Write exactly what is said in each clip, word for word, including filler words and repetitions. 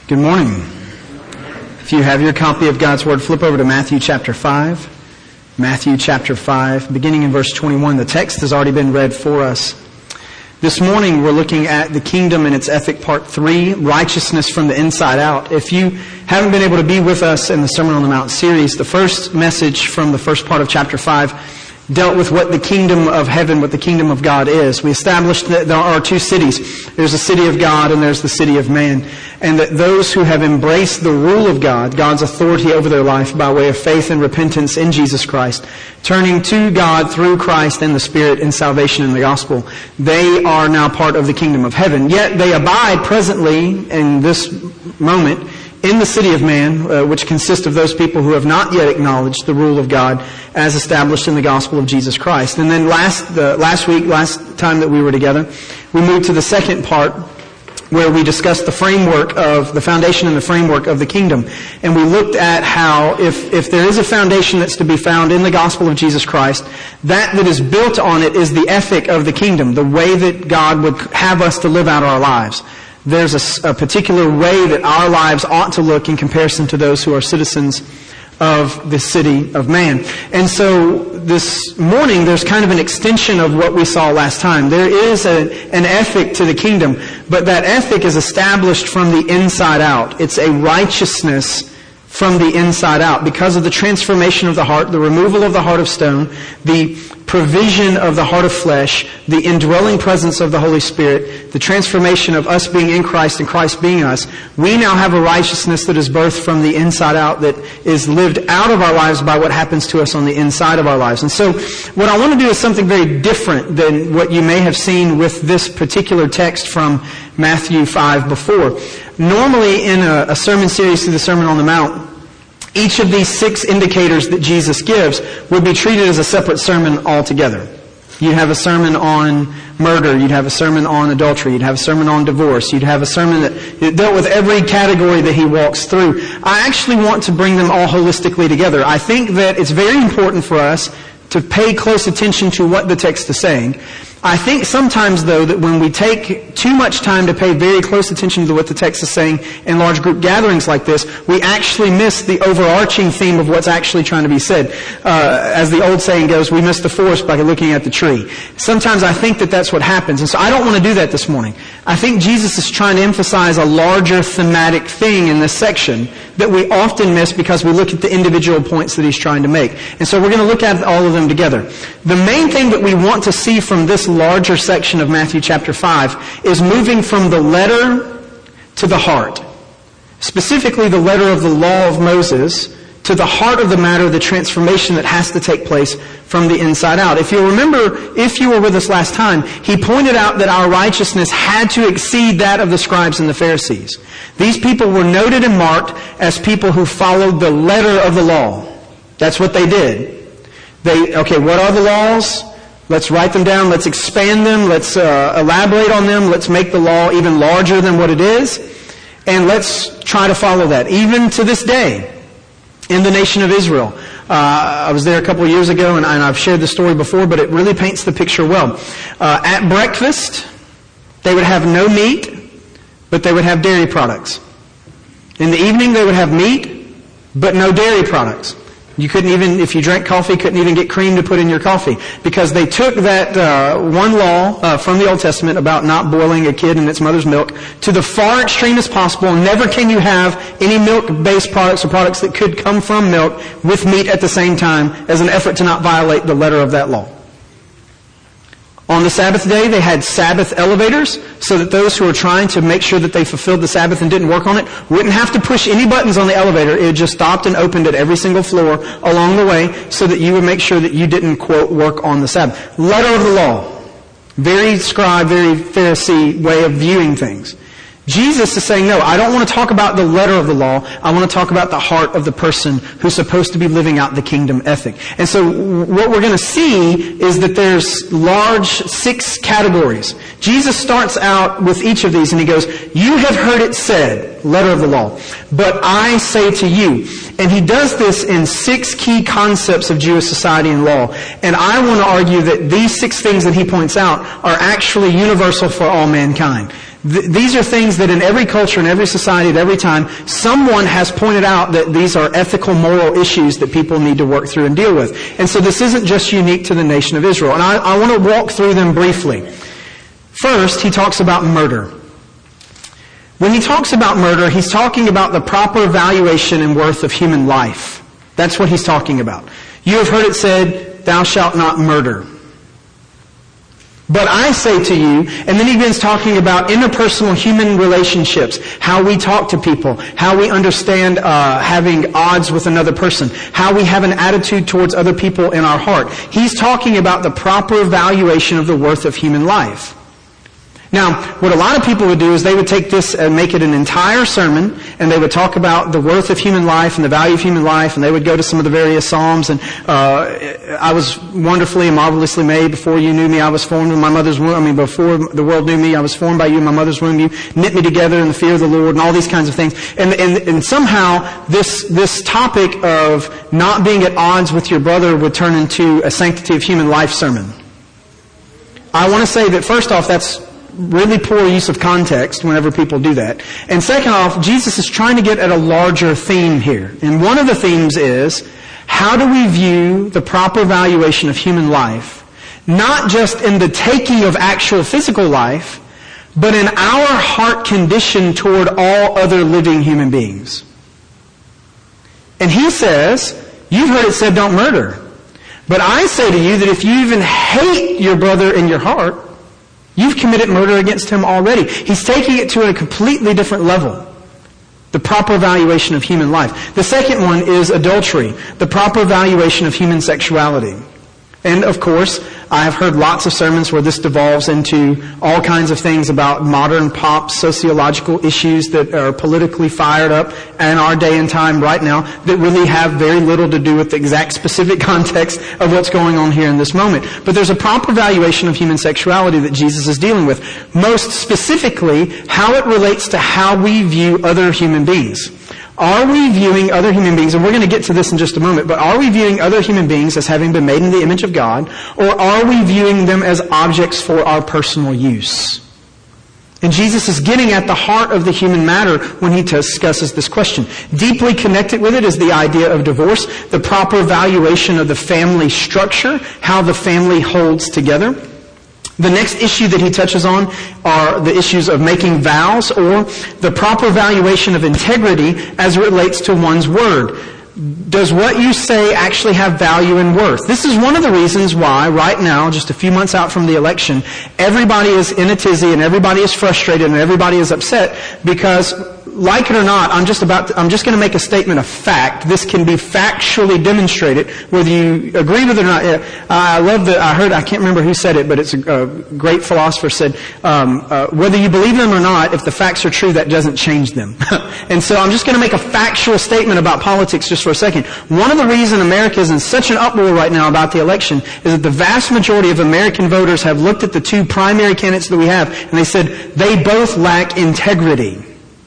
Good morning. If you have your copy of God's Word, flip over to Matthew chapter five. Matthew chapter five, beginning in verse twenty-one. The text has already been read for us. This morning we're looking at the kingdom and its ethic, part three, righteousness from the inside out. If you haven't been able to be with us in the Sermon on the Mount series, the first message from the first part of chapter five dealt with what the kingdom of heaven, what the kingdom of God is. We established that there are two cities. There's the city of God and there's the city of man. And that those who have embraced the rule of God, God's authority over their life by way of faith and repentance in Jesus Christ, turning to God through Christ and the Spirit in salvation in the gospel, they are now part of the kingdom of heaven. Yet they abide presently in this moment in the city of man, uh, which consists of those people who have not yet acknowledged the rule of God as established in the gospel of Jesus Christ. And then last uh, last week, last time that we were together, we moved to the second part where we discussed the framework of, the foundation and the framework of the kingdom. And we looked at how if, if there is a foundation that's to be found in the gospel of Jesus Christ, that that is built on it is the ethic of the kingdom, the way that God would have us to live out our lives. There's a, a particular way that our lives ought to look in comparison to those who are citizens of the city of man. And so this morning there's kind of an extension of what we saw last time. There is a, an ethic to the kingdom, but that ethic is established from the inside out. It's a righteousness from the inside out because of the transformation of the heart, the removal of the heart of stone, the provision of the heart of flesh, the indwelling presence of the Holy Spirit, the transformation of us being in Christ and Christ being us. We now have a righteousness that is birthed from the inside out, that is lived out of our lives by what happens to us on the inside of our lives. And so what I want to do is something very different than what you may have seen with this particular text from Matthew five before. Normally in a, a sermon series through the Sermon on the Mount, each of these six indicators that Jesus gives would be treated as a separate sermon altogether. You'd have a sermon on murder, you'd have a sermon on adultery, you'd have a sermon on divorce, you'd have a sermon that dealt with every category that he walks through. I actually want to bring them all holistically together. I think that it's very important for us to pay close attention to what the text is saying. I think sometimes, though, that when we take too much time to pay very close attention to what the text is saying in large group gatherings like this, we actually miss the overarching theme of what's actually trying to be said. Uh, as the old saying goes, we miss the forest by looking at the tree. Sometimes I think that that's what happens, and so I don't want to do that this morning. I think Jesus is trying to emphasize a larger thematic thing in this section that we often miss because we look at the individual points that he's trying to make. And so we're going to look at all of them together. The main thing that we want to see from this larger section of Matthew chapter five is moving from the letter to the heart. Specifically the letter of the law of Moses to the heart of the matter, the transformation that has to take place from the inside out. If you remember, if you were with us last time, he pointed out that our righteousness had to exceed that of the scribes and the Pharisees. These people were noted and marked as people who followed the letter of the law. That's what they did. They, okay, what are the laws? Let's write them down. Let's expand them. Let's uh, elaborate on them. Let's make the law even larger than what it is. And let's try to follow that. Even to this day, in the nation of Israel. Uh, I was there a couple of years ago, and, and I've shared the story before, but it really paints the picture well. Uh, at breakfast, they would have no meat, but they would have dairy products. In the evening, they would have meat, but no dairy products. You couldn't even, if you drank coffee, couldn't even get cream to put in your coffee. Because they took that uh, one law uh, from the Old Testament about not boiling a kid in its mother's milk to the far extreme as possible. Never can you have any milk-based products or products that could come from milk with meat at the same time as an effort to not violate the letter of that law. On the Sabbath day, they had Sabbath elevators so that those who were trying to make sure that they fulfilled the Sabbath and didn't work on it wouldn't have to push any buttons on the elevator. It just stopped and opened at every single floor along the way so that you would make sure that you didn't, quote, work on the Sabbath. Letter of the law. Very scribe, very Pharisee way of viewing things. Jesus is saying, no, I don't want to talk about the letter of the law. I want to talk about the heart of the person who's supposed to be living out the kingdom ethic. And so what we're going to see is that there's large six categories. Jesus starts out with each of these and he goes, you have heard it said, letter of the law, but I say to you. And he does this in six key concepts of Jewish society and law. And I want to argue that these six things that he points out are actually universal for all mankind. Th- these are things that in every culture, in every society, at every time, someone has pointed out that these are ethical, moral issues that people need to work through and deal with. And so this isn't just unique to the nation of Israel. And I, I want to walk through them briefly. First, he talks about murder. When he talks about murder, he's talking about the proper valuation and worth of human life. That's what he's talking about. You have heard it said, thou shalt not murder. But I say to you, and then he begins talking about interpersonal human relationships, how we talk to people, how we understand uh, having odds with another person, how we have an attitude towards other people in our heart. He's talking about the proper valuation of the worth of human life. Now, what a lot of people would do is they would take this and make it an entire sermon, and they would talk about the worth of human life and the value of human life, and they would go to some of the various Psalms, and uh, I was wonderfully and marvelously made. Before you knew me, I was formed in my mother's womb. I mean, before the world knew me, I was formed by you in my mother's womb. You knit me together in the fear of the Lord, and all these kinds of things. And, and, and somehow, this, this topic of not being at odds with your brother would turn into a sanctity of human life sermon. I want to say that first off, that's really poor use of context whenever people do that. And second off, Jesus is trying to get at a larger theme here. And one of the themes is, how do we view the proper valuation of human life, not just in the taking of actual physical life, but in our heart condition toward all other living human beings. And he says, you've heard it said, don't murder. But I say to you that if you even hate your brother in your heart, you've committed murder against him already. He's taking it to a completely different level. The proper valuation of human life. The second one is adultery. The proper valuation of human sexuality. And of course, I have heard lots of sermons where this devolves into all kinds of things about modern pop sociological issues that are politically fired up in our day and time right now that really have very little to do with the exact specific context of what's going on here in this moment. But there's a proper valuation of human sexuality that Jesus is dealing with. Most specifically, how it relates to how we view other human beings. Are we viewing other human beings, and we're going to get to this in just a moment, but are we viewing other human beings as having been made in the image of God, or are we viewing them as objects for our personal use? And Jesus is getting at the heart of the human matter when he discusses this question. Deeply connected with it is the idea of divorce, the proper valuation of the family structure, how the family holds together. The next issue that he touches on are the issues of making vows, or the proper valuation of integrity as it relates to one's word. Does what you say actually have value and worth? This is one of the reasons why right now, just a few months out from the election, everybody is in a tizzy and everybody is frustrated and everybody is upset because, like it or not, I'm just about to, I'm just going to make a statement of fact. This can be factually demonstrated, whether you agree with it or not. I love that. I heard, I can't remember who said it, but it's a, a great philosopher said, um, uh, whether you believe them or not, if the facts are true, that doesn't change them. And so I'm just going to make a factual statement about politics just for a second. One of the reasons America is in such an uproar right now about the election is that the vast majority of American voters have looked at the two primary candidates that we have, and they said they both lack integrity.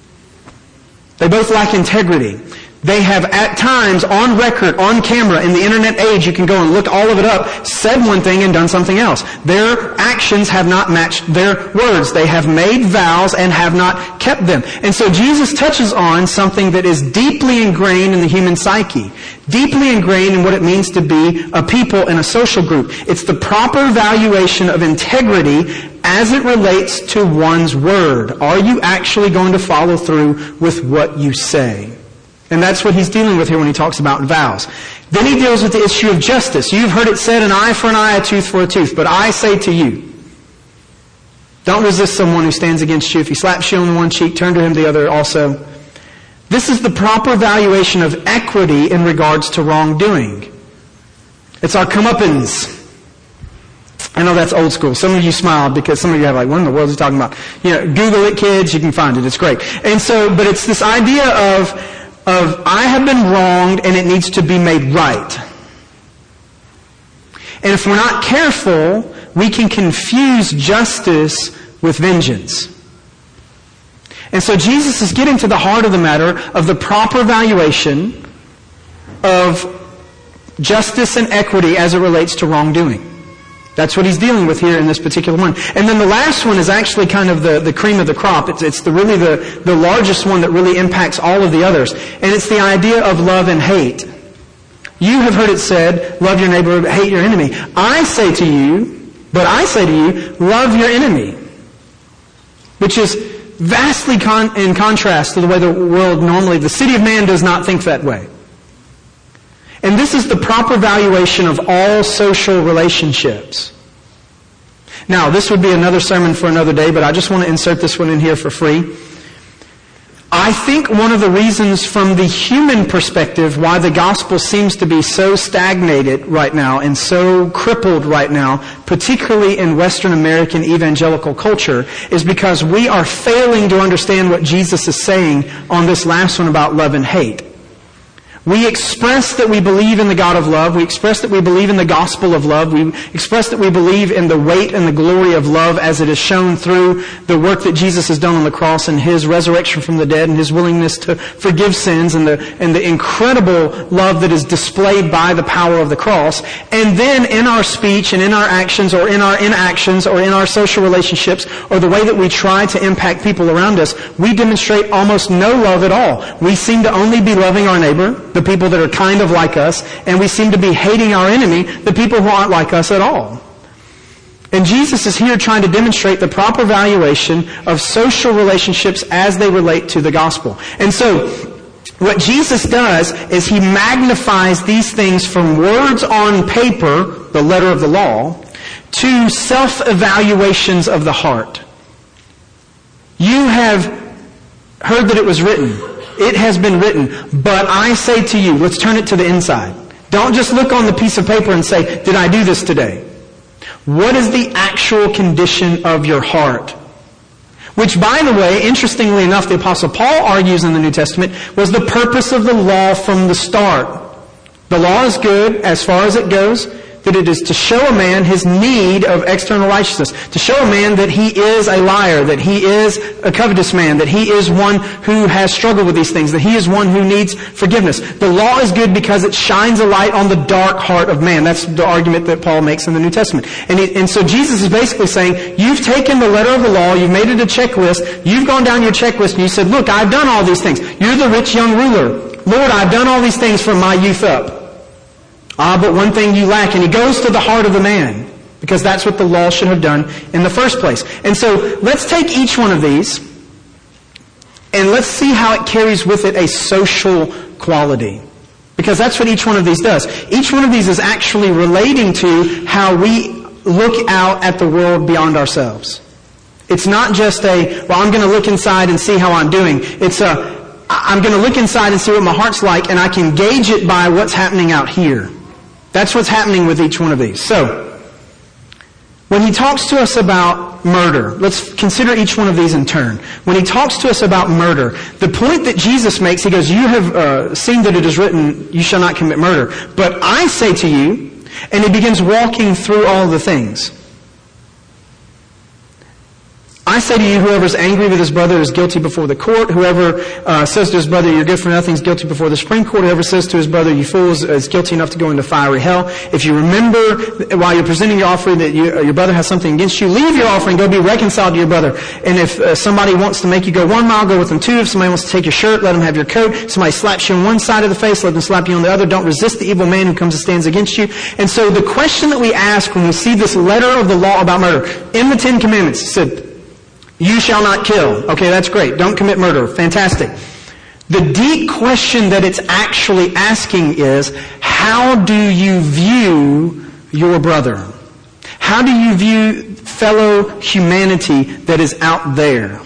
They both lack integrity. They have at times, on record, on camera, in the internet age, you can go and look all of it up, said one thing and done something else. Their actions have not matched their words. They have made vows and have not kept them. And so Jesus touches on something that is deeply ingrained in the human psyche. Deeply ingrained in what it means to be a people in a social group. It's the proper valuation of integrity as it relates to one's word. Are you actually going to follow through with what you say? And that's what he's dealing with here when he talks about vows. Then he deals with the issue of justice. You've heard it said, an eye for an eye, a tooth for a tooth. But I say to you, don't resist someone who stands against you. If he slaps you on one cheek, turn to him the other also. This is the proper valuation of equity in regards to wrongdoing. It's our comeuppance. I know that's old school. Some of you smiled because some of you have like, what in the world is he talking about? You know, Google it, kids. You can find it. It's great. And so, but it's this idea of, of I have been wronged and it needs to be made right. And if we're not careful, we can confuse justice with vengeance. And so Jesus is getting to the heart of the matter of the proper valuation of justice and equity as it relates to wrongdoing. That's what he's dealing with here in this particular one. And then the last one is actually kind of the, the cream of the crop. It's, it's the really the, the largest one that really impacts all of the others. And it's the idea of love and hate. You have heard it said, love your neighbor, hate your enemy. I say to you, but I say to you, love your enemy. Which is vastly con- in contrast to the way the world normally, the city of man does not think that way. And this is the proper valuation of all social relationships. Now, this would be another sermon for another day, but I just want to insert this one in here for free. I think one of the reasons from the human perspective why the gospel seems to be so stagnated right now and so crippled right now, particularly in Western American evangelical culture, is because we are failing to understand what Jesus is saying on this last one about love and hate. We express that we believe in the God of love. We express that we believe in the gospel of love. We express that we believe in the weight and the glory of love as it is shown through the work that Jesus has done on the cross and His resurrection from the dead and His willingness to forgive sins and the, and the incredible love that is displayed by the power of the cross. And then in our speech and in our actions or in our inactions or in our social relationships or the way that we try to impact people around us, we demonstrate almost no love at all. We seem to only be loving our neighbor, the people that are kind of like us, and we seem to be hating our enemy, the people who aren't like us at all. And Jesus is here trying to demonstrate the proper valuation of social relationships as they relate to the gospel. And so, what Jesus does is He magnifies these things from words on paper, the letter of the law, to self-evaluations of the heart. You have heard that it was written. It has been written, but I say to you, let's turn it to the inside. Don't just look on the piece of paper and say, did I do this today? What is the actual condition of your heart? Which, by the way, interestingly enough, the Apostle Paul argues in the New Testament, was the purpose of the law from the start. The law is good as far as it goes, that it is to show a man his need of external righteousness, to show a man that he is a liar, that he is a covetous man, that he is one who has struggled with these things, that he is one who needs forgiveness. The law is good because it shines a light on the dark heart of man. That's the argument that Paul makes in the New Testament. And, he, and so Jesus is basically saying, you've taken the letter of the law, you've made it a checklist, you've gone down your checklist and you said, look, I've done all these things. You're the rich young ruler. Lord, I've done all these things from my youth up. Ah, but one thing you lack. And He goes to the heart of the man, because that's what the law should have done in the first place. And so let's take each one of these and let's see how it carries with it a social quality. Because that's what each one of these does. Each one of these is actually relating to how we look out at the world beyond ourselves. It's not just a, well, I'm going to look inside and see how I'm doing. It's a, I'm going to look inside and see what my heart's like, and I can gauge it by what's happening out here. That's what's happening with each one of these. So, when He talks to us about murder, let's consider each one of these in turn. When He talks to us about murder, the point that Jesus makes, He goes, you have uh, seen that it is written, you shall not commit murder. But I say to you, and He begins walking through all the things. I say to you, whoever is angry with his brother is guilty before the court. Whoever uh, says to his brother, you're good for nothing, is guilty before the Supreme Court. Whoever says to his brother, you fool, is, is guilty enough to go into fiery hell. If you remember, while you're presenting your offering, that you, uh, your brother has something against you, leave your offering, go be reconciled to your brother. And if uh, somebody wants to make you go one mile, go with them two. If somebody wants to take your shirt, let them have your coat. If somebody slaps you on one side of the face, let them slap you on the other. Don't resist the evil man who comes and stands against you. And so the question that we ask when we see this letter of the law about murder, in the Ten Commandments, it said, you shall not kill. Okay, that's great. Don't commit murder. Fantastic. The deep question that it's actually asking is, how do you view your brother? How do you view fellow humanity that is out there?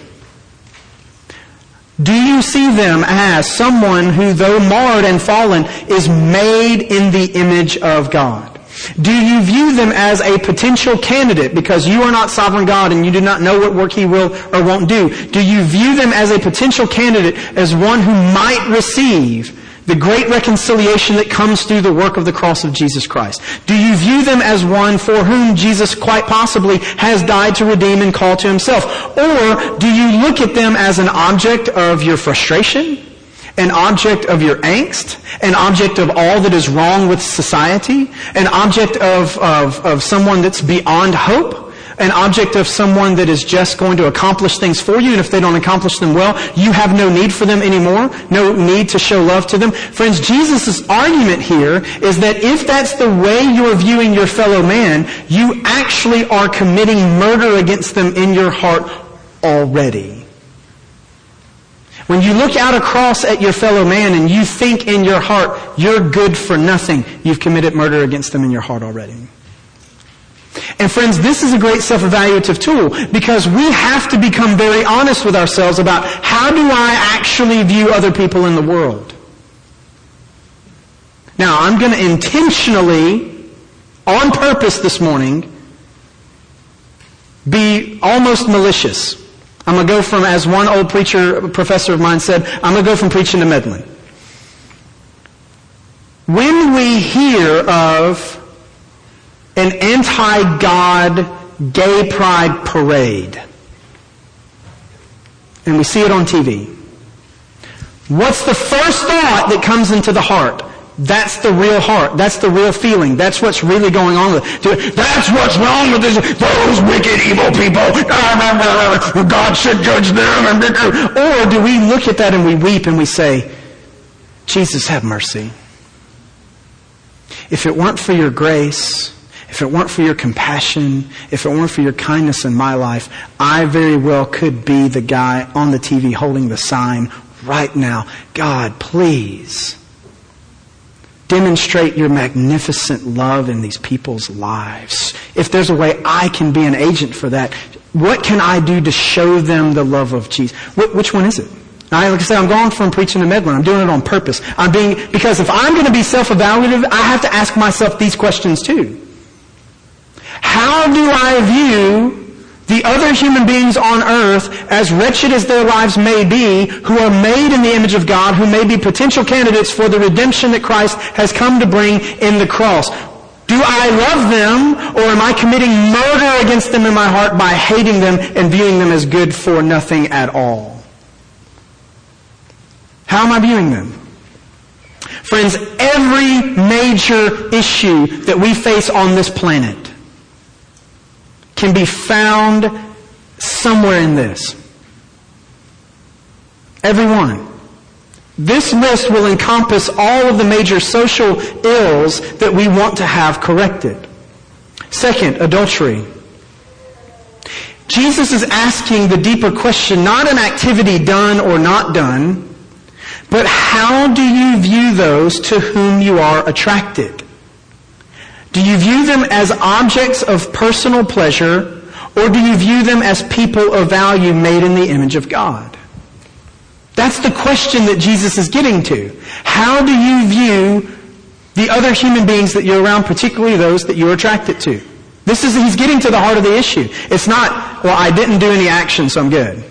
Do you see them as someone who, though marred and fallen, is made in the image of God? Do you view them as a potential candidate because you are not sovereign God and you do not know what work He will or won't do? Do you view them as a potential candidate as one who might receive the great reconciliation that comes through the work of the cross of Jesus Christ? Do you view them as one for whom Jesus quite possibly has died to redeem and call to Himself? Or do you look at them as an object of your frustration, an object of your angst, an object of all that is wrong with society, an object of, of, of someone that's beyond hope, an object of someone that is just going to accomplish things for you, and if they don't accomplish them well, you have no need for them anymore, no need to show love to them. Friends, Jesus' argument here is that if that's the way you're viewing your fellow man, you actually are committing murder against them in your heart already. When you look out across at your fellow man and you think in your heart, you're good for nothing, you've committed murder against them in your heart already. And friends, this is a great self-evaluative tool because we have to become very honest with ourselves about how do I actually view other people in the world. Now, I'm going to intentionally, on purpose this morning, be almost malicious. I'm going to go from, as one old preacher, professor of mine said, I'm going to go from preaching to meddling. When we hear of an anti-God gay pride parade, and we see it on T V, what's the first thought that comes into the heart? That's the real heart. That's the real feeling. That's what's really going on with it. That's what's wrong with this. Those wicked, evil people. God should judge them. Or do we look at that and we weep and we say, Jesus, have mercy. If it weren't for your grace, if it weren't for your compassion, if it weren't for your kindness in my life, I very well could be the guy on the T V holding the sign right now. God, please demonstrate your magnificent love in these people's lives. If there's a way I can be an agent for that, what can I do to show them the love of Jesus? Wh- which one is it? I, like I said, I'm going from preaching to meddling. I'm doing it on purpose. I'm being, because if I'm going to be self-evaluative, I have to ask myself these questions too. How do I view the other human beings on earth, as wretched as their lives may be, who are made in the image of God, who may be potential candidates for the redemption that Christ has come to bring in the cross? Do I love them, or am I committing murder against them in my heart by hating them and viewing them as good for nothing at all? How am I viewing them? Friends, every major issue that we face on this planet can be found somewhere in this. Every one. This list will encompass all of the major social ills that we want to have corrected. Second, adultery. Jesus is asking the deeper question, not an activity done or not done, but how do you view those to whom you are attracted? Do you view them as objects of personal pleasure, or do you view them as people of value made in the image of God? That's the question that Jesus is getting to. How do you view the other human beings that you're around, particularly those that you're attracted to? This is, he's getting to the heart of the issue. It's not, well, I didn't do any action, so I'm good.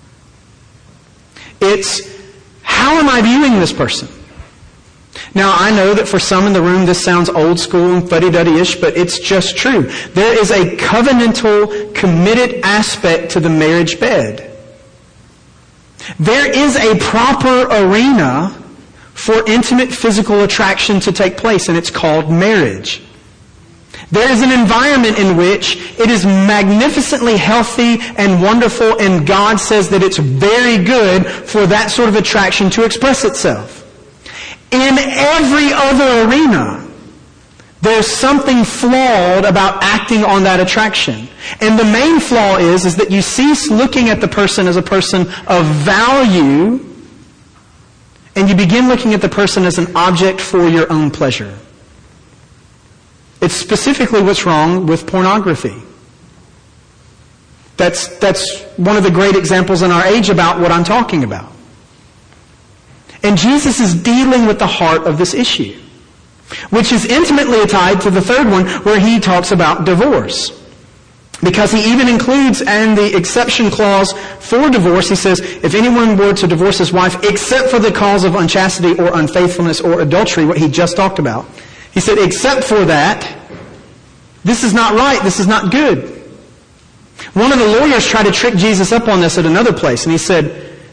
It's, how am I viewing this person? Now, I know that for some in the room this sounds old school and fuddy-duddy-ish, but it's just true. There is a covenantal, committed aspect to the marriage bed. There is a proper arena for intimate physical attraction to take place, and it's called marriage. There is an environment in which it is magnificently healthy and wonderful, and God says that it's very good for that sort of attraction to express itself. In every other arena, there's something flawed about acting on that attraction. And the main flaw is, is that you cease looking at the person as a person of value, and you begin looking at the person as an object for your own pleasure. It's specifically what's wrong with pornography. That's, that's one of the great examples in our age about what I'm talking about. And Jesus is dealing with the heart of this issue, which is intimately tied to the third one where he talks about divorce. Because he even includes in the exception clause for divorce, he says, if anyone were to divorce his wife except for the cause of unchastity or unfaithfulness or adultery, what he just talked about, he said, except for that, this is not right, this is not good. One of the lawyers tried to trick Jesus up on this at another place, and he said,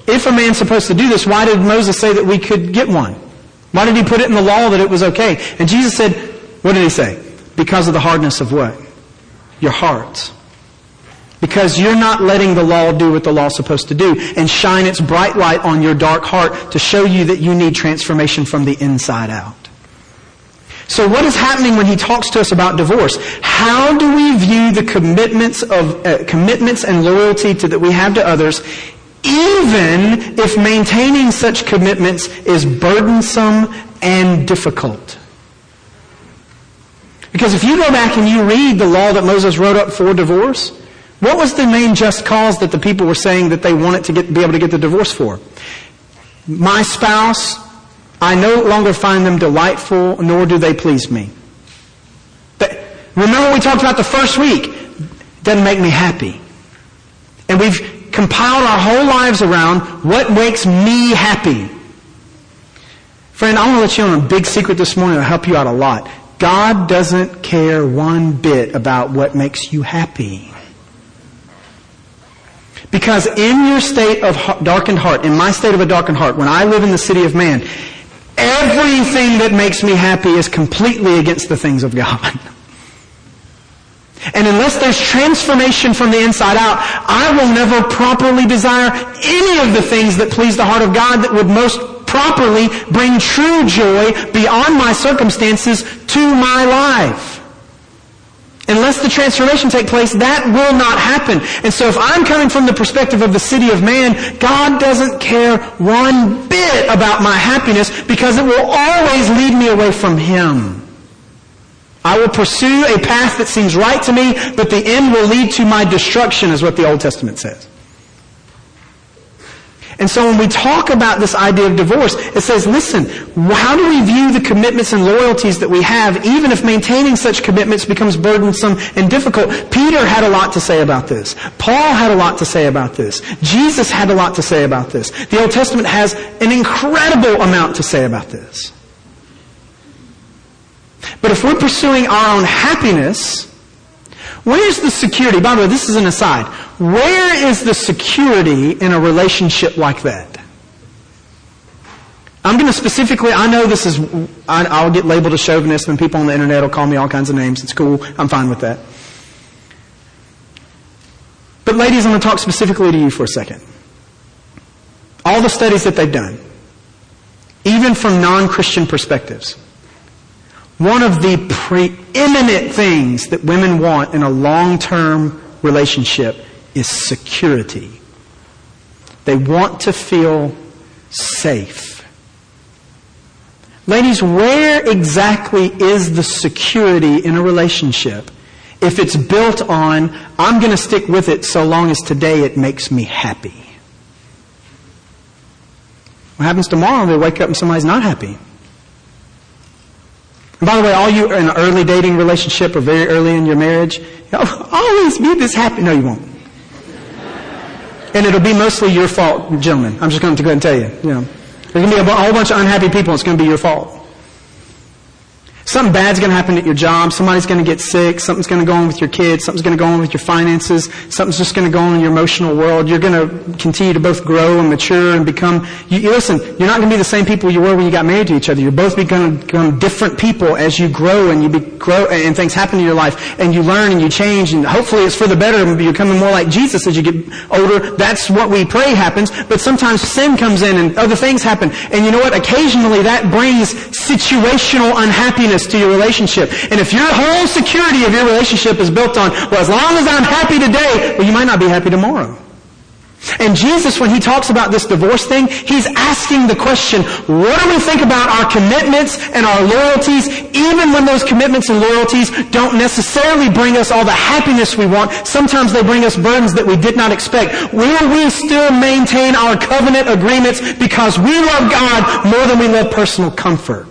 If a man's supposed to do this, why did Moses say that we could get one? Why did he put it in the law that it was okay? And Jesus said, what did he say? Because of the hardness of what? Your hearts. Because you're not letting the law do what the law's supposed to do and shine its bright light on your dark heart to show you that you need transformation from the inside out. So what is happening when he talks to us about divorce? How do we view the commitments of uh, commitments and loyalty to, that we have to others, even if maintaining such commitments is burdensome and difficult? Because if you go back and you read the law that Moses wrote up for divorce, what was the main just cause that the people were saying that they wanted to get, be able to get the divorce for? My spouse, I no longer find them delightful, nor do they please me. But remember we talked about the first week? It doesn't make me happy. And we've compiled our whole lives around what makes me happy. Friend, I want to let you in on a big secret this morning that'll help you out a lot. God doesn't care one bit about what makes you happy. Because in your state of darkened heart, in my state of a darkened heart, when I live in the city of man, everything that makes me happy is completely against the things of God. And unless there's transformation from the inside out, I will never properly desire any of the things that please the heart of God that would most properly bring true joy beyond my circumstances to my life. Unless the transformation take place, that will not happen. And so if I'm coming from the perspective of the city of man, God doesn't care one bit about my happiness because it will always lead me away from Him. I will pursue a path that seems right to me, but the end will lead to my destruction, is what the Old Testament says. And so when we talk about this idea of divorce, it says, listen, how do we view the commitments and loyalties that we have, even if maintaining such commitments becomes burdensome and difficult? Peter had a lot to say about this. Paul had a lot to say about this. Jesus had a lot to say about this. The Old Testament has an incredible amount to say about this. But if we're pursuing our own happiness, where's the security? By the way, this is an aside. Where is the security in a relationship like that? I'm going to specifically, I know this is, I, I'll get labeled a chauvinist and people on the internet will call me all kinds of names. It's cool. I'm fine with that. But ladies, I'm going to talk specifically to you for a second. All the studies that they've done, even from non-Christian perspectives, one of the preeminent things that women want in a long-term relationship is security. They want to feel safe. Ladies, where exactly is the security in a relationship if it's built on, I'm going to stick with it so long as today it makes me happy? What happens tomorrow? They wake up and somebody's not happy. And by the way, all you in an early dating relationship or very early in your marriage, you'll always be this happy. No, you won't. And it'll be mostly your fault, gentlemen. I'm just going to go ahead and tell you. You know, there's going to be a whole bunch of unhappy people. It's going to be your fault. Something bad's going to happen at your job. Somebody's going to get sick. Something's going to go on with your kids. Something's going to go on with your finances. Something's just going to go on in your emotional world. You're going to continue to both grow and mature and become... You, you listen, you're not going to be the same people you were when you got married to each other. You're both going to become different people as you grow and you be, grow and things happen in your life. And you learn and you change. And hopefully it's for the better and you're becoming more like Jesus as you get older. That's what we pray happens. But sometimes sin comes in and other things happen. And you know what? Occasionally that brings situational unhappiness to your relationship. And if your whole security of your relationship is built on, well, as long as I'm happy today, well, you might not be happy tomorrow. And Jesus, when He talks about this divorce thing, He's asking the question, what do we think about our commitments and our loyalties, even when those commitments and loyalties don't necessarily bring us all the happiness we want? Sometimes they bring us burdens that we did not expect. Will we still maintain our covenant agreements because we love God more than we love personal comfort?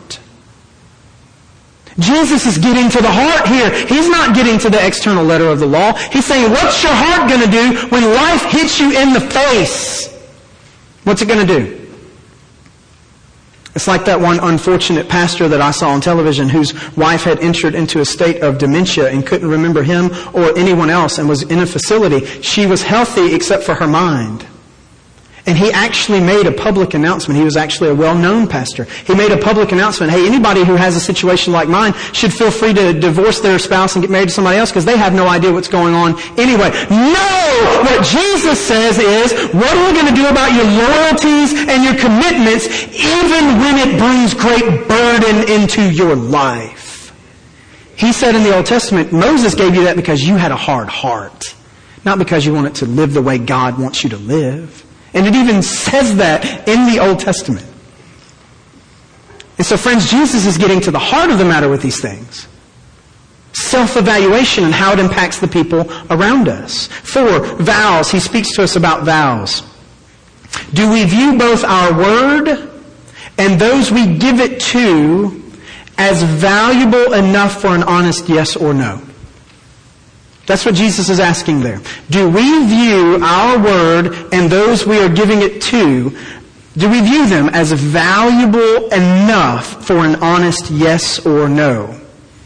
Jesus is getting to the heart here. He's not getting to the external letter of the law. He's saying, what's your heart going to do when life hits you in the face? What's it going to do? It's like that one unfortunate pastor that I saw on television whose wife had entered into a state of dementia and couldn't remember him or anyone else and was in a facility. She was healthy except for her mind. And he actually made a public announcement. He was actually a well-known pastor. He made a public announcement. Hey, anybody who has a situation like mine should feel free to divorce their spouse and get married to somebody else because they have no idea what's going on anyway. No! What Jesus says is, what are we going to do about your loyalties and your commitments even when it brings great burden into your life? He said in the Old Testament, Moses gave you that because you had a hard heart, not because you wanted to live the way God wants you to live. And it even says that in the Old Testament. And so, friends, Jesus is getting to the heart of the matter with these things. Self-evaluation and how it impacts the people around us. Four, vows. He speaks to us about vows. Do we view both our word and those we give it to as valuable enough for an honest yes or no? That's what Jesus is asking there. Do we view our word and those we are giving it to, do we view them as valuable enough for an honest yes or no?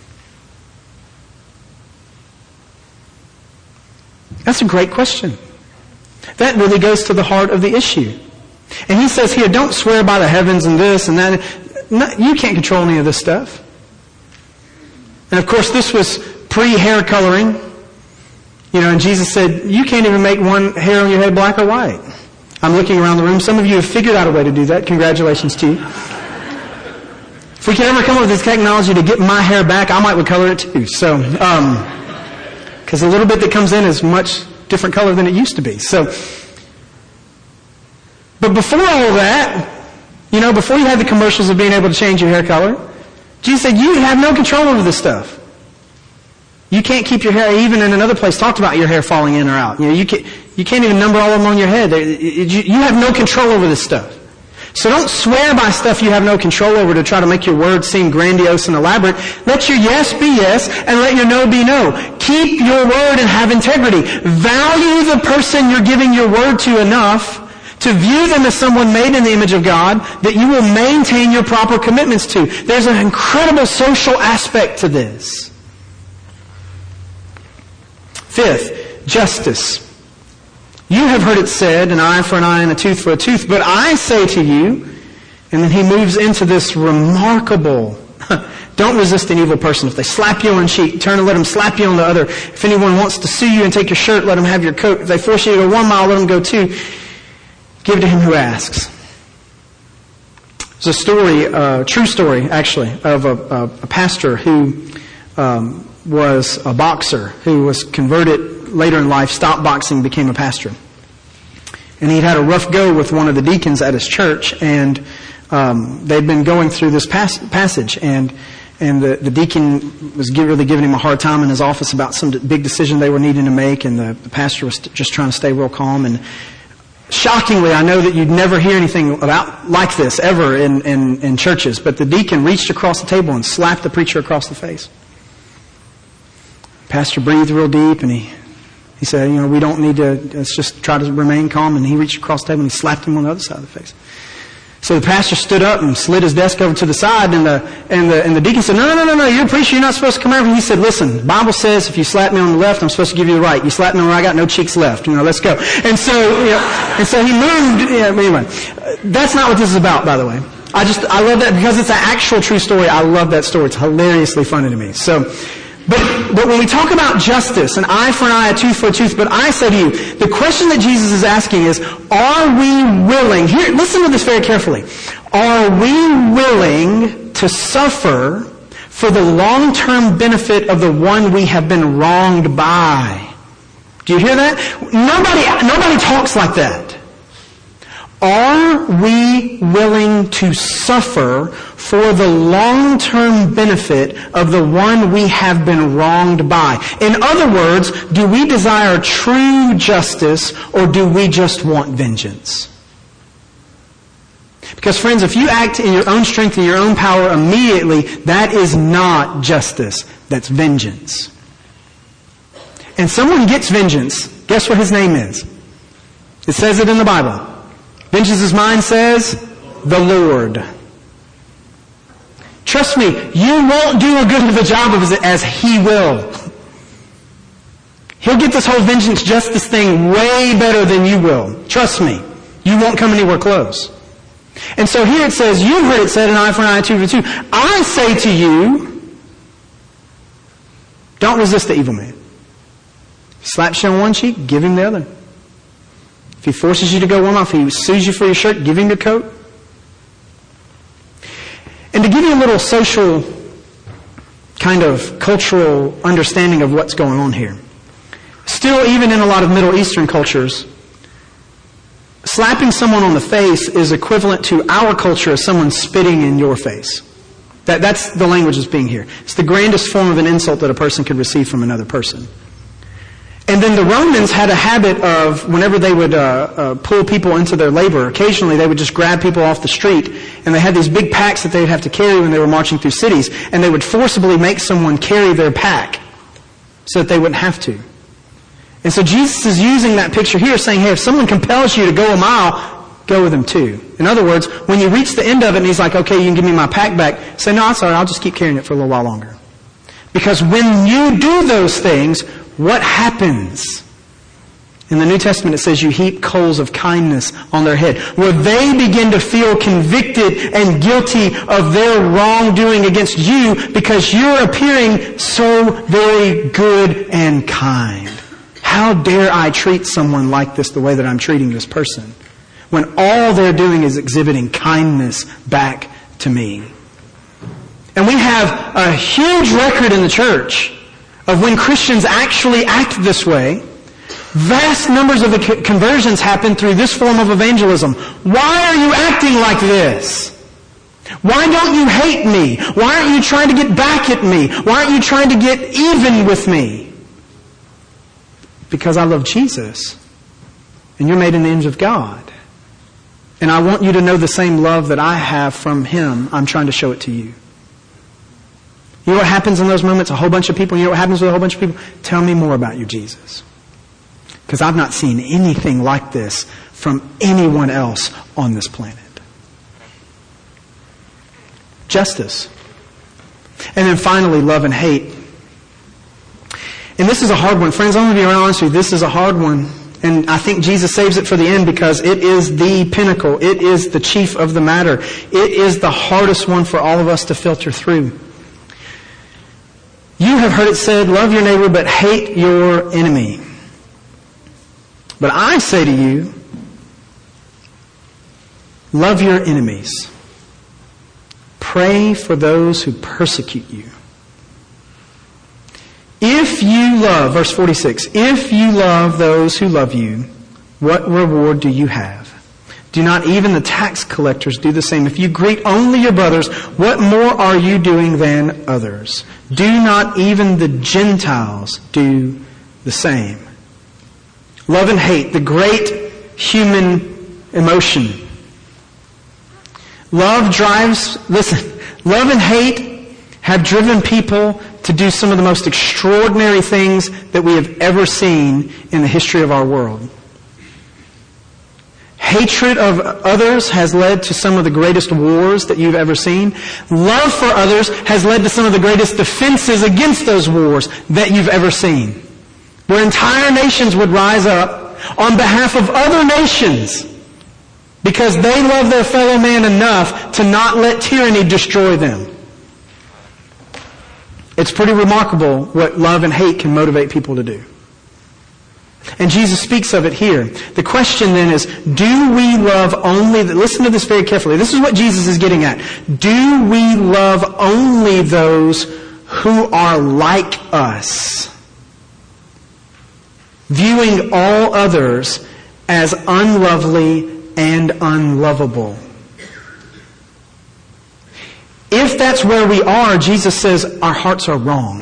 That's a great question. That really goes to the heart of the issue. And he says here, don't swear by the heavens and this and that. No, you can't control any of this stuff. And of course, this was pre-hair coloring. You know, and Jesus said, you can't even make one hair on your head black or white. I'm looking around the room. Some of you have figured out a way to do that. Congratulations to you. If we could ever come up with this technology to get my hair back, I might would color it too. So, um, because a little bit that comes in is much different color than it used to be. So, but before all that, you know, before you had the commercials of being able to change your hair color, Jesus said, you have no control over this stuff. You can't keep your hair, even in another place, talked about your hair falling in or out. You know, you can't, you can't even number all of them on your head. You have no control over this stuff. So don't swear by stuff you have no control over to try to make your words seem grandiose and elaborate. Let your yes be yes and let your no be no. Keep your word and have integrity. Value the person you're giving your word to enough to view them as someone made in the image of God that you will maintain your proper commitments to. There's an incredible social aspect to this. Fifth, justice. You have heard it said, an eye for an eye and a tooth for a tooth, but I say to you, and then he moves into this remarkable, don't resist an evil person. If they slap you on one cheek, turn and let them slap you on the other. If anyone wants to sue you and take your shirt, let them have your coat. If they force you to go one mile, let them go two. Give to him who asks. There's a story, a true story actually, of a, a, a pastor who um, was a boxer who was converted later in life, stopped boxing, became a pastor. And he'd had a rough go with one of the deacons at his church, and um, they'd been going through this pas- passage, and and the, the deacon was give, really giving him a hard time in his office about some big decision they were needing to make, and the, the pastor was just trying to stay real calm. And shockingly, I know that you'd never hear anything about like this ever in, in, in churches, but the deacon reached across the table and slapped the preacher across the face. Pastor breathed real deep, and he he said, you know, we don't need to, let's just try to remain calm. And he reached across the table and he slapped him on the other side of the face. So the pastor stood up and slid his desk over to the side, and the and the and the deacon said, no, no, no, no, no, you're a preacher, you're not supposed to come over. He said, listen, the Bible says if you slap me on the left, I'm supposed to give you the right. You slap me on the right, I got no cheeks left. You know, let's go. And so, you know, and so he moved. Yeah, anyway, that's not what this is about, by the way. I just I love that because it's an actual true story. I love that story. It's hilariously funny to me. So. But, but when we talk about justice, an eye for an eye, a tooth for a tooth, but I say to you, the question that Jesus is asking is, are we willing, here, listen to this very carefully, are we willing to suffer for the long-term benefit of the one we have been wronged by? Do you hear that? Nobody, nobody talks like that. Are we willing to suffer for the long-term benefit of the one we have been wronged by? In other words, do we desire true justice or do we just want vengeance? Because friends, if you act in your own strength and your own power immediately, that is not justice. That's vengeance. And someone gets vengeance. Guess what his name is? It says it in the Bible. Vengeance is mine, says the Lord. Trust me, you won't do a good of a job of it as He will. He'll get this whole vengeance justice thing way better than you will. Trust me. You won't come anywhere close. And so here it says, you've heard it said, an eye for an eye, tooth for a tooth. I say to you, don't resist the evil man. Slaps you on one cheek, give him the other. If he forces you to go one mile, if he sues you for your shirt, give him your coat. And to give you a little social, kind of cultural understanding of what's going on here. Still, even in a lot of Middle Eastern cultures, slapping someone on the face is equivalent to our culture as someone spitting in your face. That, that's the language that's being here. It's the grandest form of an insult that a person could receive from another person. And then the Romans had a habit of, whenever they would uh, uh, pull people into their labor, occasionally they would just grab people off the street, and they had these big packs that they would have to carry when they were marching through cities, and they would forcibly make someone carry their pack so that they wouldn't have to. And so Jesus is using that picture here, saying, hey, if someone compels you to go a mile, go with them too. In other words, when you reach the end of it and he's like, okay, you can give me my pack back, say, no, I'm sorry, I'll just keep carrying it for a little while longer. Because when you do those things, what happens? In the New Testament it says you heap coals of kindness on their head, where they begin to feel convicted and guilty of their wrongdoing against you because you're appearing so very good and kind. How dare I treat someone like this the way that I'm treating this person, when all they're doing is exhibiting kindness back to me? And we have a huge record in the church of when Christians actually act this way. Vast numbers of the conversions happen through this form of evangelism. Why are you acting like this? Why don't you hate me? Why aren't you trying to get back at me? Why aren't you trying to get even with me? Because I love Jesus. And you're made in the image of God. And I want you to know the same love that I have from Him. I'm trying to show it to you. You know what happens in those moments? A whole bunch of people. You know what happens with a whole bunch of people? Tell me more about you, Jesus. Because I've not seen anything like this from anyone else on this planet. Justice. And then finally, love and hate. And this is a hard one. Friends, I'm going to be honest with you. This is a hard one. And I think Jesus saves it for the end because it is the pinnacle. It is the chief of the matter. It is the hardest one for all of us to filter through. You have heard it said, love your neighbor, but hate your enemy. But I say to you, love your enemies. Pray for those who persecute you. If you love, verse forty-six, if you love those who love you, what reward do you have? Do not even the tax collectors do the same? If you greet only your brothers, what more are you doing than others? Do not even the Gentiles do the same? Love and hate, the great human emotion. Love drives, listen, love and hate have driven people to do some of the most extraordinary things that we have ever seen in the history of our world. Hatred of others has led to some of the greatest wars that you've ever seen. Love for others has led to some of the greatest defenses against those wars that you've ever seen. Where entire nations would rise up on behalf of other nations because they love their fellow man enough to not let tyranny destroy them. It's pretty remarkable what love and hate can motivate people to do. And Jesus speaks of it here. The question then is, do we love only, the, listen to this very carefully. This is what Jesus is getting at. Do we love only those who are like us? Viewing all others as unlovely and unlovable. If that's where we are, Jesus says our hearts are wrong.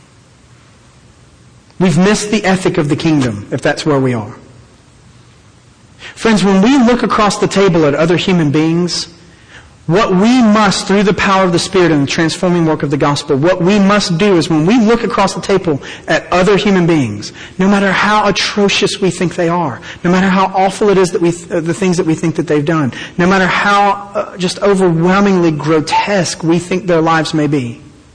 We've missed the ethic of the kingdom, if that's where we are. Friends, when we look across the table at other human beings, what we must, through the power of the Spirit and the transforming work of the gospel, what we must do is when we look across the table at other human beings, no matter how atrocious we think they are, no matter how awful it is that we, uh, the things that we think that they've done, no matter how uh, just overwhelmingly grotesque we think their lives may be,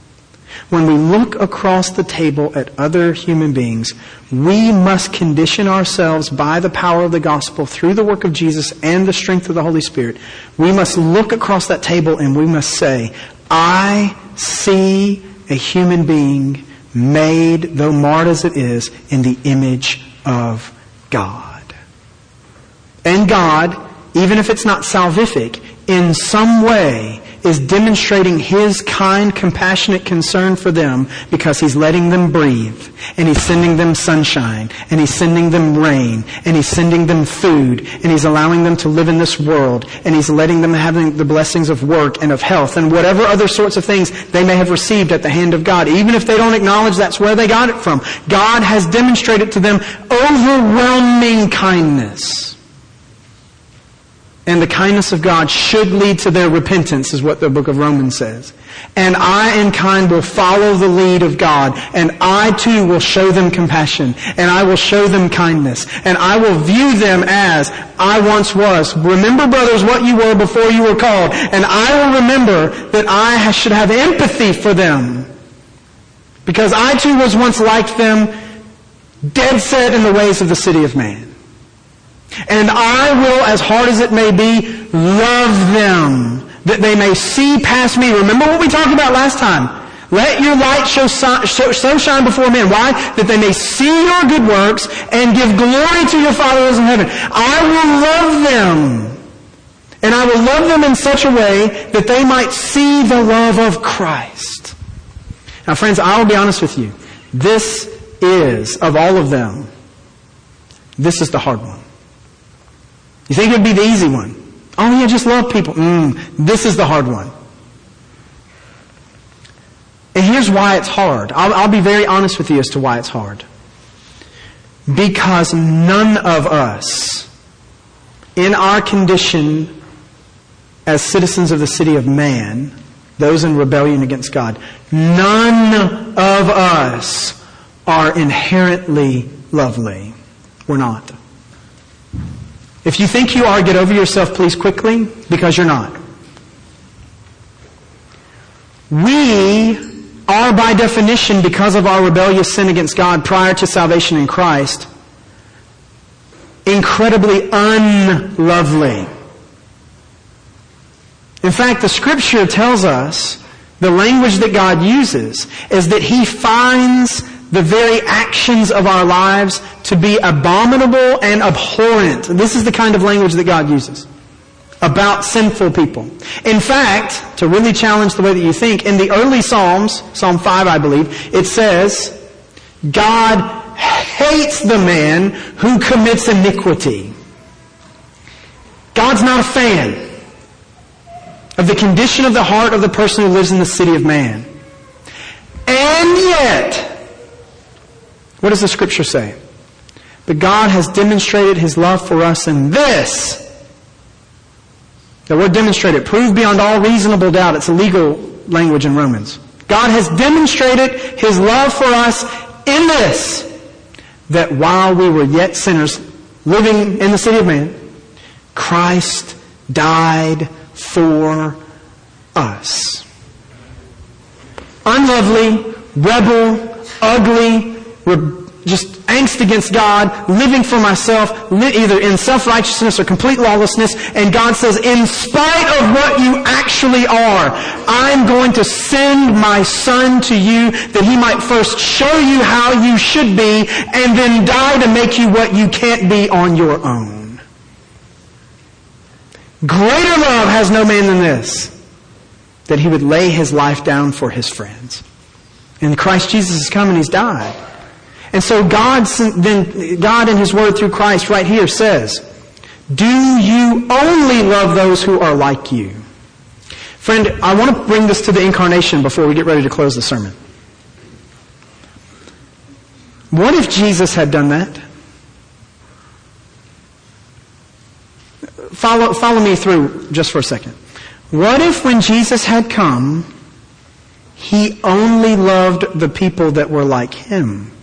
When we look across the table at other human beings, we must condition ourselves by the power of the gospel through the work of Jesus and the strength of the Holy Spirit. We must look across that table and we must say, I see a human being made, though marred as it is, in the image of God. And God, even if it's not salvific, in some way is demonstrating His kind, compassionate concern for them because He's letting them breathe, and He's sending them sunshine, and He's sending them rain, and He's sending them food, and He's allowing them to live in this world, and He's letting them have the blessings of work and of health and whatever other sorts of things they may have received at the hand of God. Even if they don't acknowledge that's where they got it from, God has demonstrated to them overwhelming kindness. And the kindness of God should lead to their repentance, is what the book of Romans says. And I, in kind, will follow the lead of God. And I, too, will show them compassion. And I will show them kindness. And I will view them as I once was. Remember, brothers, what you were before you were called. And I will remember that I should have empathy for them. Because I, too, was once like them, dead set in the ways of the city of man. And I will, as hard as it may be, love them, that they may see past me. Remember what we talked about last time. Let your light show so, so shine before men. Why? That they may see your good works and give glory to your Father who is in heaven. I will love them. And I will love them in such a way that they might see the love of Christ. Now, friends, I will be honest with you. This is, of all of them, this is the hard one. You think it would be the easy one? Oh, yeah, just love people. Mm, this is the hard one. And here's why it's hard. I'll, I'll be very honest with you as to why it's hard. Because none of us, in our condition as citizens of the city of man, those in rebellion against God, none of us are inherently lovely. We're not. If you think you are, get over yourself, please, quickly, because you're not. We are, by definition, because of our rebellious sin against God prior to salvation in Christ, incredibly unlovely. In fact, the Scripture tells us the language that God uses is that He finds the very actions of our lives to be abominable and abhorrent. This is the kind of language that God uses about sinful people. In fact, to really challenge the way that you think, in the early Psalms, Psalm five, I believe, it says, God hates the man who commits iniquity. God's not a fan of the condition of the heart of the person who lives in the city of man. And yet, what does the Scripture say? But God has demonstrated His love for us in this. The word demonstrated, proved beyond all reasonable doubt. It's a legal language in Romans. God has demonstrated His love for us in this, that while we were yet sinners, living in the city of man, Christ died for us. Unlovely, rebel, ugly, just angst against God, living for myself, either in self-righteousness or complete lawlessness. And God says, in spite of what you actually are, I'm going to send my Son to you that He might first show you how you should be and then die to make you what you can't be on your own. Greater love has no man than this, that He would lay His life down for His friends. And Christ Jesus has come and He's died. And so God, then God in His Word through Christ right here says, do you only love those who are like you? Friend, I want to bring this to the incarnation before we get ready to close the sermon. What if Jesus had done that? Follow, follow me through just for a second. What if when Jesus had come, He only loved the people that were like Him?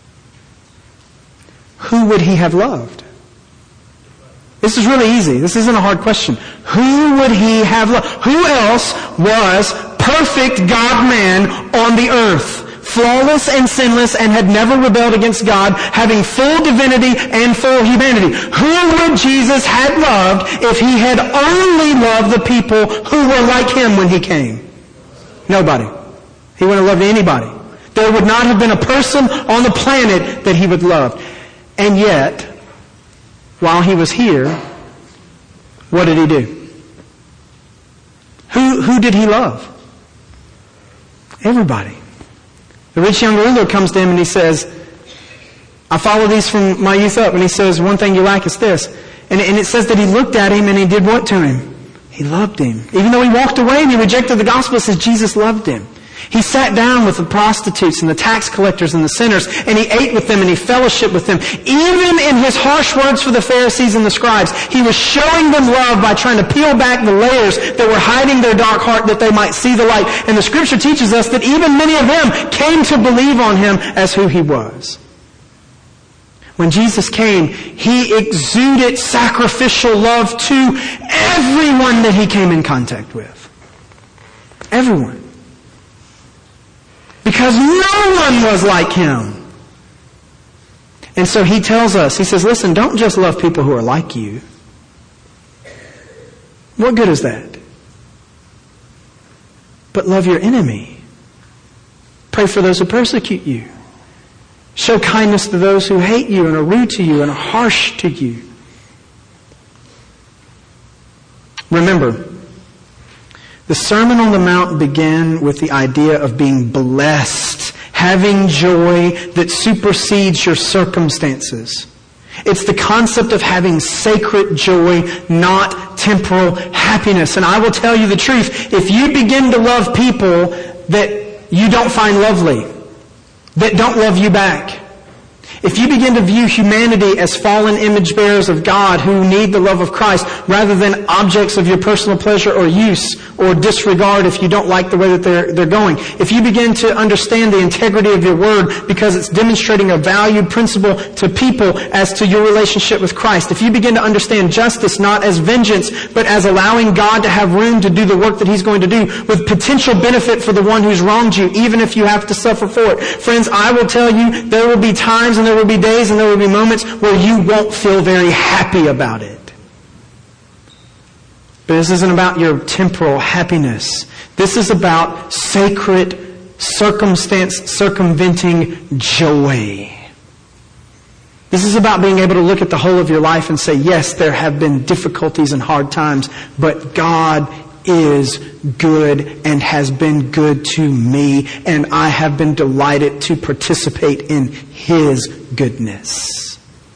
Who would He have loved? This is really easy. This isn't a hard question. Who would He have loved? Who else was perfect God-man on the earth, flawless and sinless, and had never rebelled against God, having full divinity and full humanity. Who would Jesus have loved if he had only loved the people who were like him when he came? Nobody. He wouldn't have loved anybody. There would not have been a person on the planet that he would love. And yet, while he was here, what did he do? Who, who did he love? Everybody. The rich young ruler comes to him and he says, I follow these from my youth up. And he says, one thing you lack is this. And, and it says that he looked at him and he did what to him? He loved him. Even though he walked away and he rejected the gospel, it says Jesus loved him. He sat down with the prostitutes and the tax collectors and the sinners, and he ate with them and he fellowshiped with them. Even in his harsh words for the Pharisees and the scribes, he was showing them love by trying to peel back the layers that were hiding their dark heart that they might see the light. And the scripture teaches us that even many of them came to believe on him as who he was. When Jesus came, he exuded sacrificial love to everyone that he came in contact with. Everyone. Because no one was like him. And so he tells us, he says, listen, don't just love people who are like you. What good is that? But love your enemy. Pray for those who persecute you. Show kindness to those who hate you and are rude to you and are harsh to you. Remember, the Sermon on the Mount began with the idea of being blessed, having joy that supersedes your circumstances. It's the concept of having sacred joy, not temporal happiness. And I will tell you the truth, if you begin to love people that you don't find lovely, that don't love you back, if you begin to view humanity as fallen image bearers of God who need the love of Christ rather than objects of your personal pleasure or use or disregard if you don't like the way that they're, they're going, if you begin to understand the integrity of your word because it's demonstrating a valued principle to people as to your relationship with Christ, if you begin to understand justice not as vengeance but as allowing God to have room to do the work that He's going to do with potential benefit for the one who's wronged you, even if you have to suffer for it. Friends, I will tell you, there will be times and there will be days and there will be moments where you won't feel very happy about it. But this isn't about your temporal happiness. This is about sacred, circumstance-circumventing joy. This is about being able to look at the whole of your life and say, yes, there have been difficulties and hard times, but God is good and has been good to me, and I have been delighted to participate in His goodness.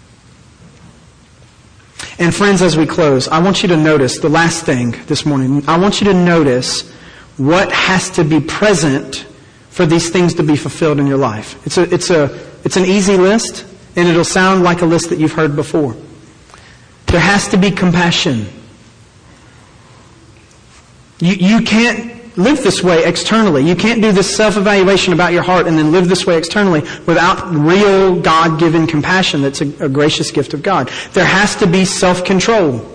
And friends, as we close, I want you to notice the last thing this morning. I want you to notice what has to be present for these things to be fulfilled in your life. It's a, it's a, it's an easy list, and it'll sound like a list that you've heard before. There has to be compassion. You, you can't live this way externally. You can't do this self-evaluation about your heart and then live this way externally without real God-given compassion that's a, a gracious gift of God. There has to be self-control.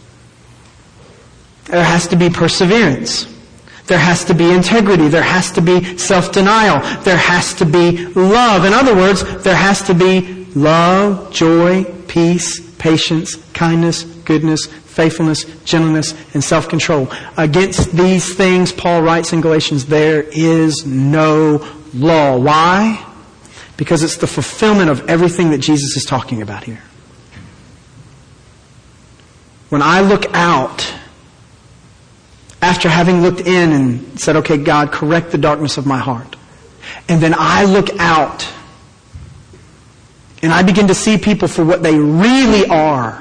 There has to be perseverance. There has to be integrity. There has to be self-denial. There has to be love. In other words, there has to be love, joy, peace, patience, kindness, goodness, faithfulness, gentleness, and self-control. Against these things, Paul writes in Galatians, there is no law. Why? Because it's the fulfillment of everything that Jesus is talking about here. When I look out, after having looked in and said, okay, God, correct the darkness of my heart. And then I look out and I begin to see people for what they really are.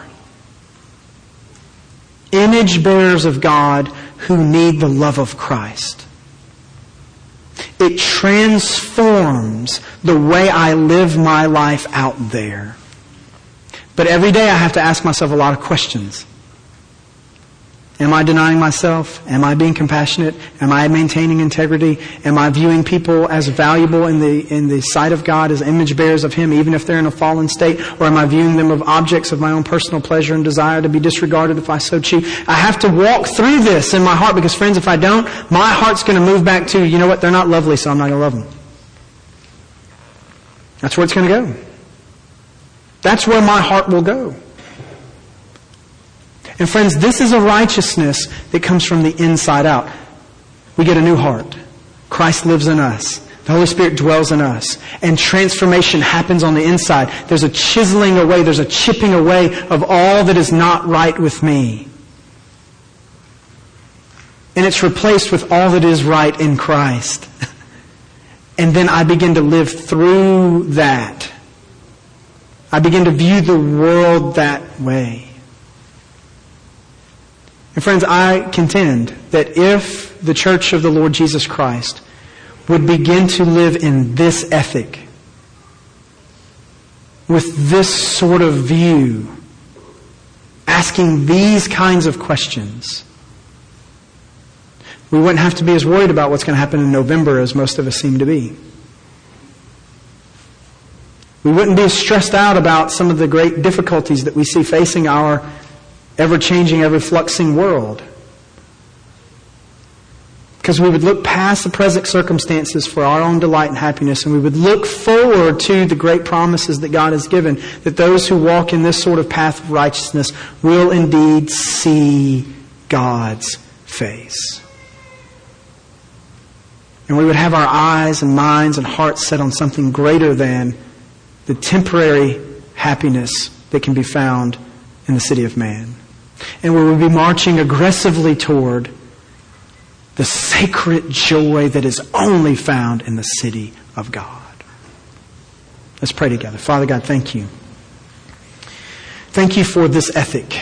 Image bearers of God who need the love of Christ. It transforms the way I live my life out there. But every day I have to ask myself a lot of questions. Am I denying myself? Am I being compassionate? Am I maintaining integrity? Am I viewing people as valuable in the in the sight of God, as image bearers of Him, even if they're in a fallen state? Or am I viewing them of objects of my own personal pleasure and desire to be disregarded if I so choose? I have to walk through this in my heart because, friends, if I don't, my heart's going to move back to, you know what, they're not lovely, so I'm not going to love them. That's where it's going to go. That's where my heart will go. And friends, this is a righteousness that comes from the inside out. We get a new heart. Christ lives in us. The Holy Spirit dwells in us. And transformation happens on the inside. There's a chiseling away, there's a chipping away of all that is not right with me. And it's replaced with all that is right in Christ. And then I begin to live through that. I begin to view the world that way. And friends, I contend that if the Church of the Lord Jesus Christ would begin to live in this ethic, with this sort of view, asking these kinds of questions, we wouldn't have to be as worried about what's going to happen in November as most of us seem to be. We wouldn't be as stressed out about some of the great difficulties that we see facing our ever-changing, ever-fluxing world. Because we would look past the present circumstances for our own delight and happiness, and we would look forward to the great promises that God has given, that those who walk in this sort of path of righteousness will indeed see God's face. And we would have our eyes and minds and hearts set on something greater than the temporary happiness that can be found in the city of man. And we will be marching aggressively toward the sacred joy that is only found in the city of God. Let's pray together. Father God, thank you. Thank you for this ethic.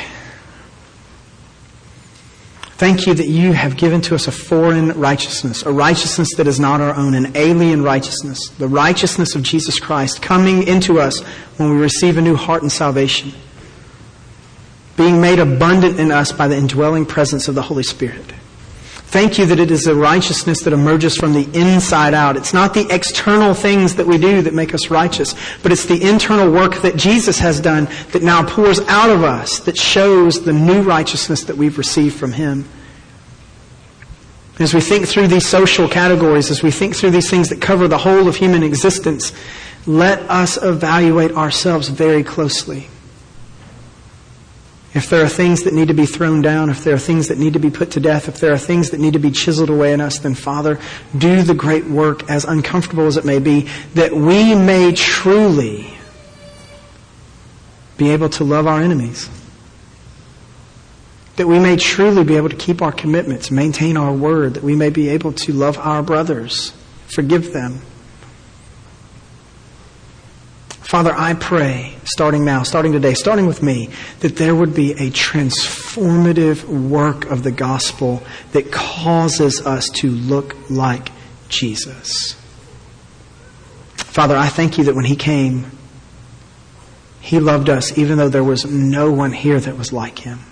Thank you that you have given to us a foreign righteousness, a righteousness that is not our own, an alien righteousness, the righteousness of Jesus Christ coming into us when we receive a new heart and salvation, being made abundant in us by the indwelling presence of the Holy Spirit. Thank you that it is a righteousness that emerges from the inside out. It's not the external things that we do that make us righteous, but it's the internal work that Jesus has done that now pours out of us, that shows the new righteousness that we've received from Him. As we think through these social categories, as we think through these things that cover the whole of human existence, let us evaluate ourselves very closely. If there are things that need to be thrown down, if there are things that need to be put to death, if there are things that need to be chiseled away in us, then Father, do the great work, as uncomfortable as it may be, that we may truly be able to love our enemies. That we may truly be able to keep our commitments, maintain our word, that we may be able to love our brothers, forgive them. Father, I pray, starting now, starting today, starting with me, that there would be a transformative work of the gospel that causes us to look like Jesus. Father, I thank you that when He came, He loved us even though there was no one here that was like Him.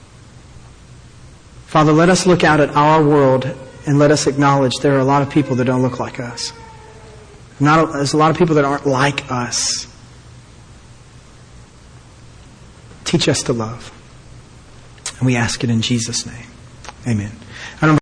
Father, let us look out at our world and let us acknowledge there are a lot of people that don't look like us. Not, there's a lot of people that aren't like us. Teach us to love. And we ask it in Jesus' name. Amen. I don't